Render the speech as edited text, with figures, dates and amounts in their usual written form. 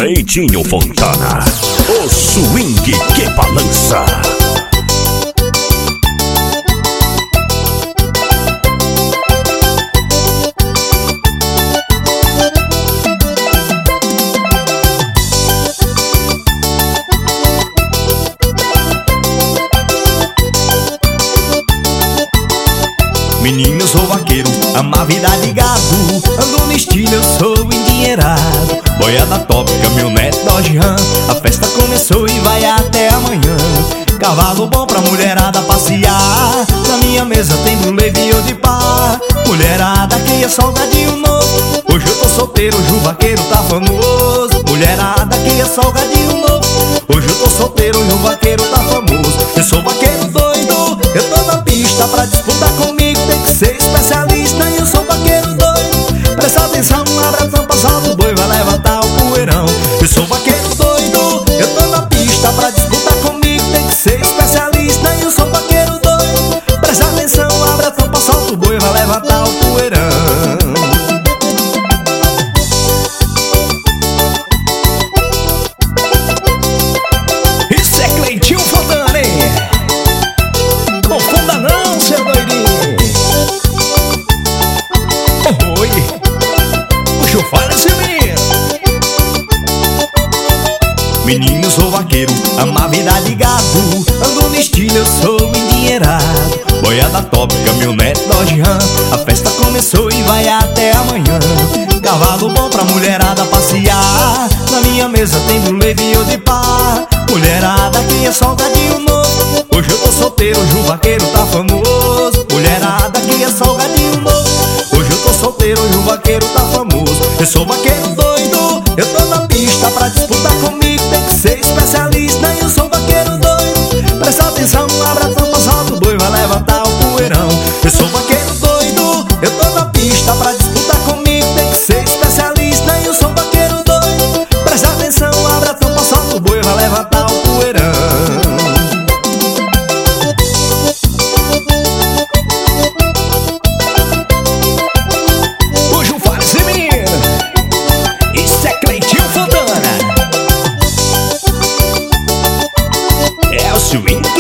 Cleitinho Fontana, o swing que balança. Menino, eu sou vaqueiro, amo a vida de gado. Ando no estilo, eu sou endinheirado. Boiada top, caminhonete Dodge Ram. A festa começou e vai até amanhã. Cavalo bom pra mulherada passear. Na minha mesa tem brulê, vinho de pá. Mulherada que é salgadinho novo. Hoje eu tô solteiro, hoje o vaqueiro tá famoso. Mulherada que é salgadinho novo. Hoje eu tô solteiro, hoje o vaqueiro tá famoso. Eu sou vaqueiro doido, eu tô na pista pra disputar comigo. Tem que ser especialista e eu sou vaqueiro doido. Presta atenção, abra a tampa, solta o boi, vai levantar o poeirão. Eu sou vaqueiro doido, eu tô na pista pra disputar comigo. Tem que ser especialista e eu sou vaqueiro doido. Presta atenção, abra a tampa, solta o boi, vai levantar o poeirão. Isso é Cleitinho Fontana, hein? Confunda não, seu doidinho. Oi, puxa o fale esse menino. Menino, eu sou vaqueiro, amo a vida de gado. Ando no estilo, eu sou endinheirado. Boiada top, caminhonete Dodge Ram. A festa começou e vai até amanhã. Cavalo bom pra mulherada passear. Na minha mesa tem brulê, vinho de pá. Mulherada que é salgadinho novo. Hoje eu tô solteiro, hoje o vaqueiro tá famoso. Mulherada que é salgadinho novo. Hoje eu tô solteiro, hoje o vaqueiro tá famoso. Eu sou vaqueiro doido, eu tô na pista pra disputar comigo. Tem que ser especialista e eu sou vaqueiro doido. Presta atenção, abra a tampa, solta o boi, vai levantar o poeirão. Eu sou vaqueiro doido, eu tô na pista pra disputar comigo. Tem que ser especialista e eu sou vaqueiro doido. Presta atenção, abra a tampa, solta o boi, vai levantar o poeirão. Puxa o fale esse menino. Isso é Cleitinho Fontana. É o swing